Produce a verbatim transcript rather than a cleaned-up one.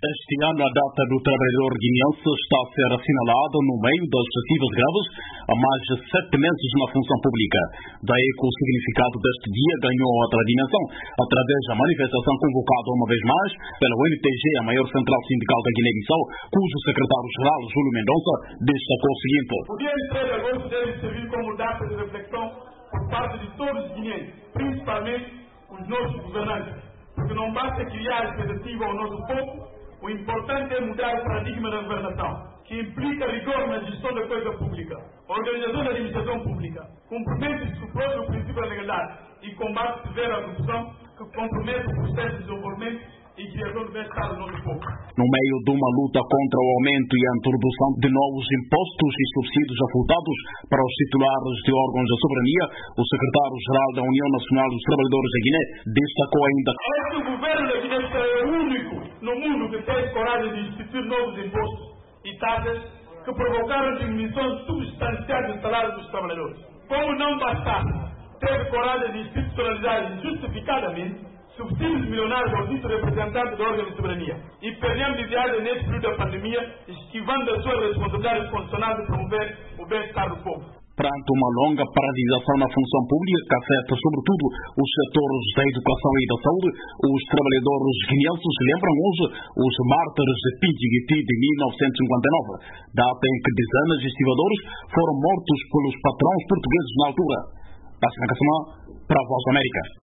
Este ano, a data do trabalhador guineense está a ser assinalada no meio das excessivas greves há mais de sete meses na função pública. Daí que o significado deste dia ganhou outra dimensão, através da manifestação convocada uma vez mais pela U N T G, a maior central sindical da Guiné-Bissau, cujo secretário-geral, Júlio Mendonça, destacou o seguinte: O dia de três de agosto deve servir como data de reflexão por parte de todos os guineenses, principalmente os nossos governantes, porque não basta criar expectativa ao nosso povo. O importante é mudar o paradigma da governação, que implica rigor na gestão da coisa pública, organização da administração pública, cumprimento do próprio princípio da legalidade e combate severo à corrupção, que compromete o processo de desenvolvimento e criação do bem-estar do nosso povo. No meio de uma luta contra o aumento e a introdução de novos impostos e subsídios avultados para os titulares de órgãos da soberania, o secretário-geral da União Nacional dos Trabalhadores da Guiné destacou ainda: este governo da Guiné é o único no mundo que tem coragem de instituir novos impostos e taxas que provocaram diminuição substancial do salário dos trabalhadores. Como não bastasse, teve coragem de institucionalizar injustificadamente subsídios milionários ao título representante do órgão de soberania e perdendo de viagem nesse período da pandemia, esquivando a sua responsabilidade constitucional de promover o bem-estar do povo. Perante uma longa paralisação na função pública que afeta sobretudo os setores da educação e da saúde, os trabalhadores guineenses lembram hoje os mártires de Pinjiguiti de mil novecentos e cinquenta e nove, data em que dezenas de estivadores foram mortos pelos patrões portugueses na altura. Passa na Caçamã, para a Voz da América.